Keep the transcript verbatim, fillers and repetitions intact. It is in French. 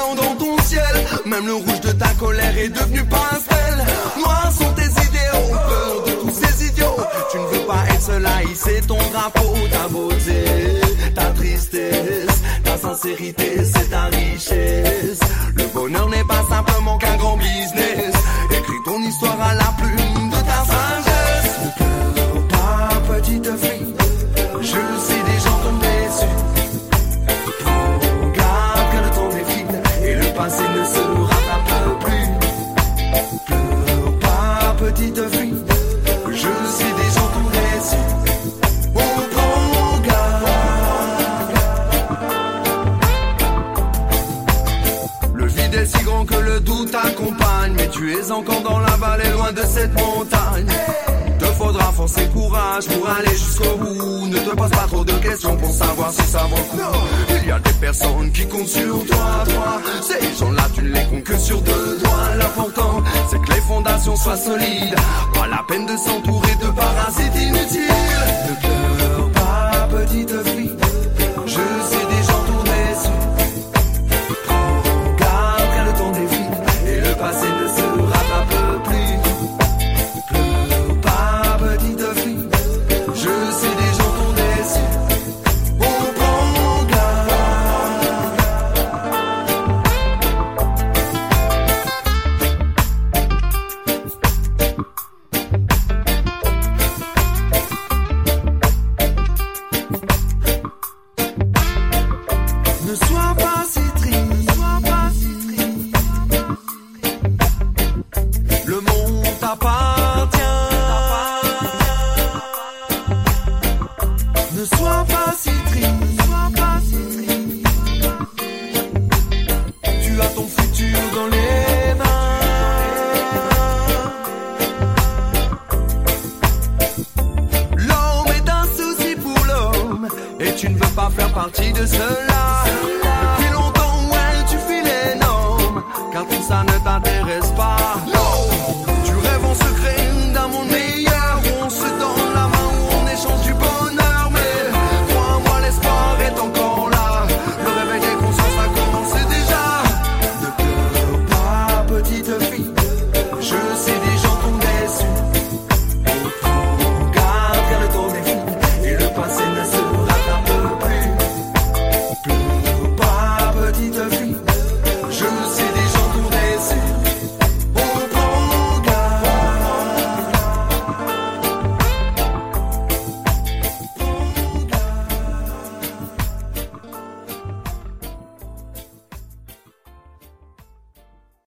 blanc dans ton ciel. Même le rouge de ta colère est devenu pastel. Noirs sont tes idéaux, peur de tous ces idiots. Tu ne veux pas être seul à hisser ton drapeau. Ta beauté, ta tristesse, ta sincérité, c'est ta richesse. Le bonheur n'est pas simplement qu'un grand business. Écris ton histoire à la plume de ta sagesse. Ne pleure pas, petite fille, je sais des gens tombent déçus. Prends garde que le temps défile et le passé ne se rattrape plus. Pleure pas, petite fille, je sais des gens tombent déçus. Oh, prends garde. Le vide est si grand que le doute accompagne, mais tu es encore dans la vallée loin de cette montagne. Te faudra forcer courage pour aller jusqu'au bout. Ne te pose pas trop de questions pour savoir si ça vaut le coup. Il y a des personnes qui comptent sur toi, toi. Ces gens-là, tu ne les comptes que sur deux doigts. L'important, c'est que les fondations soient solides. Pas la peine de s'entourer de parasites inutiles. Ne pleure pas, petite fille, je sais des gens tournés dessus. Prends garde car le temps défile et le passé ne se rattrape plus. Partie de cela. Depuis longtemps, ouais, tu files les normes, car tout ça ne t'intéresse